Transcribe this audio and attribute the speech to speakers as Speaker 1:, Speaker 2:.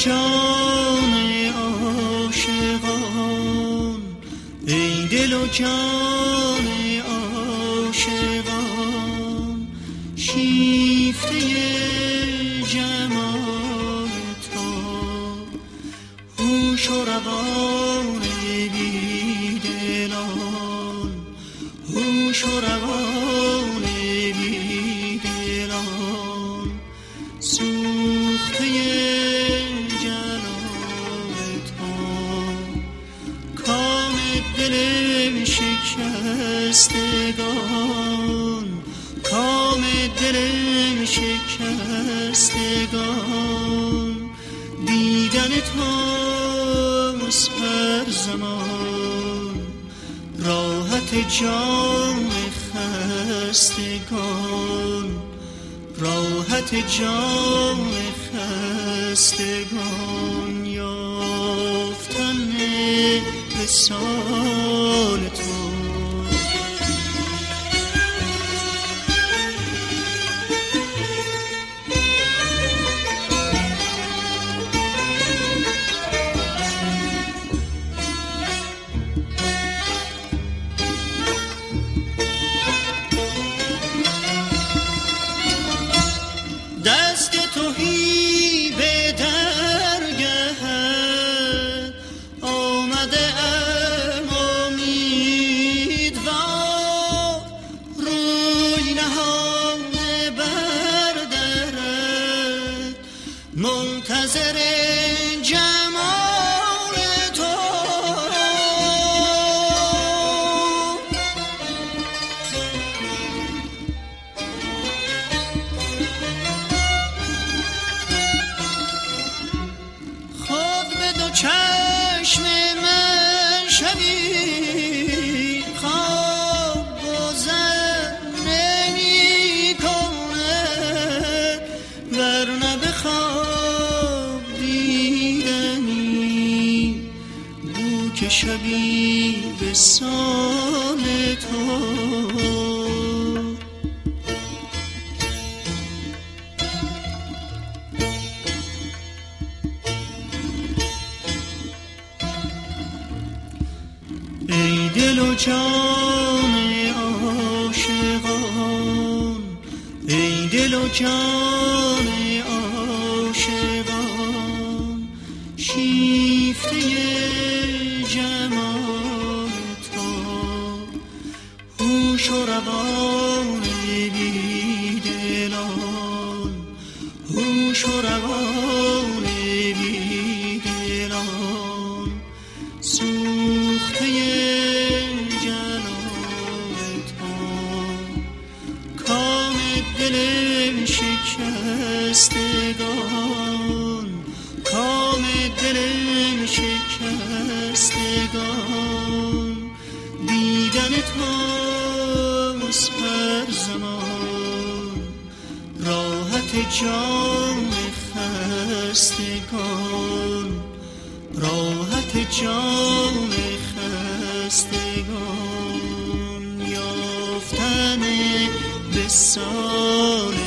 Speaker 1: جان عاشقان، ای دل و جان عاشقان، شیفته جمال تو، هوش و روان بی دلان، هوش و روان بی دلان، سوخته دل شکستگان، کام دل شکستگان، دیدن توست هر زمان، راحت جان خستگان، راحت جان خستگان، یافتن وصال تو. دست توهی به درگهت آمده ام امیدوار، روی نهاده بر درت منتظر جمال تو. چشم من شبی خواب گذر نمی کند، ورنه به خواب دیدنی بو که شبی به سال تو. ای دل و جان عاشقان، ای دل و جان عاشقان، شیفته جمال تو، هوش و روان بی دلان، هوش و روان بی دلان، سوخته دل شکستگان، کام دل شکستگان، دیدن توست هر زمان، راحت جان خستگان، راحت جان خستگان، یافتن وصال